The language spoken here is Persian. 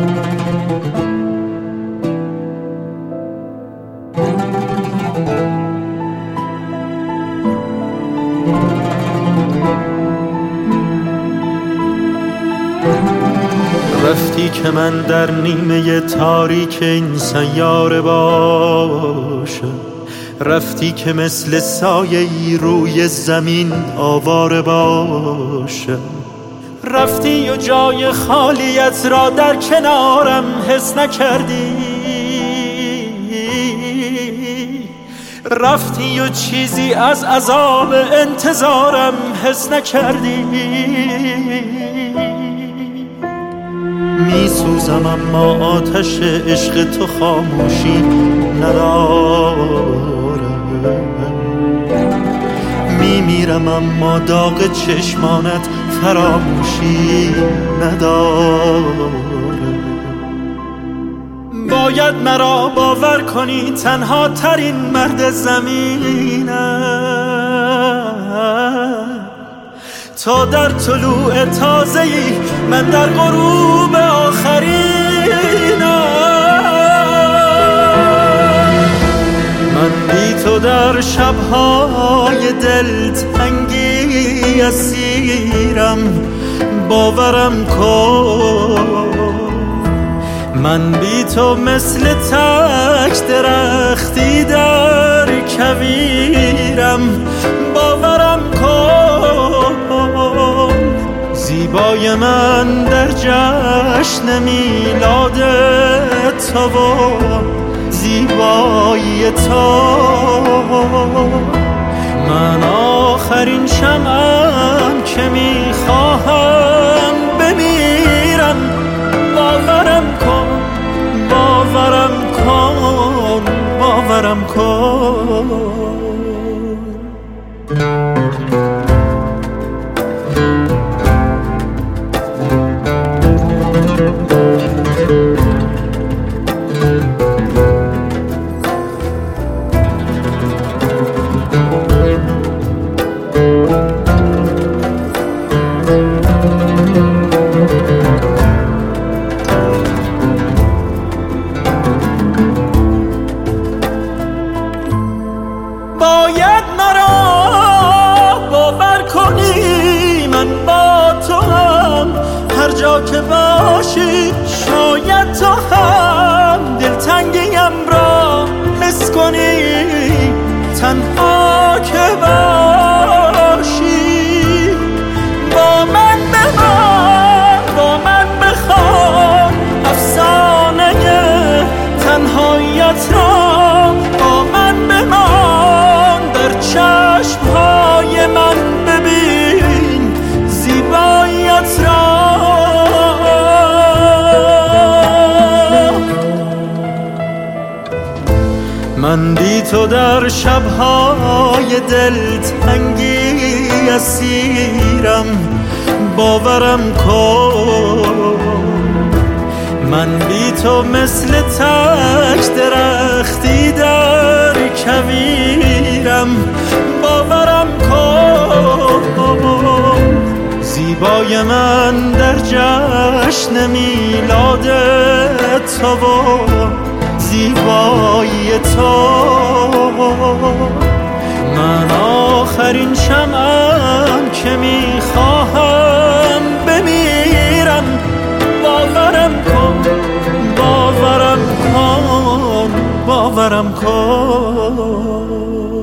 رفتی که من در نیمه تاریک این سیاره باشم، رفتی که مثل سایه‌ای روی زمین آواره باشم، رفتی و جای خالیت را در کنارم حس نکردی، رفتی و چیزی از عذاب انتظارم حس نکردی. می سوزم اما آتش عشق تو خاموشی نداره، می میرم اما داغ چشمانت فراموشی نداره. باید مرا باور کنی تنها ترین مرد زمینم، تا در طلوع تازه‌ای من در غروب آخرینم. من بی تو در شب‌های دلتنگی اسیرم، باورم کن. من بی تو مثل تک درختی در کویرم، باورم کن. زیبای من در جشن میلاد تو و زیبایی تو، من آخرین شمعم که میخواهم بمیرم. باورم کن، باورم کن، باورم کن. باید مرا باور کنی من با تو هم، هر جا که باشی شاید تو هم دلتنگیم را حس کنی، تنها که باشی با من بمان، با من بخوان افسانه تنهاییت را، با من بمان در چشمهای من ببین زیباییت را. من بی تو در شب‌های دلتنگی اسیرم، باورم کن. من بی تو مثل تک درختی در کویرم، باورم کن. زیبای من در جشن میلاد تو و زیبایی تو، من آخرین شمعم که میخواهم بمیرم. باورم کن، باورم کن، باورم کن.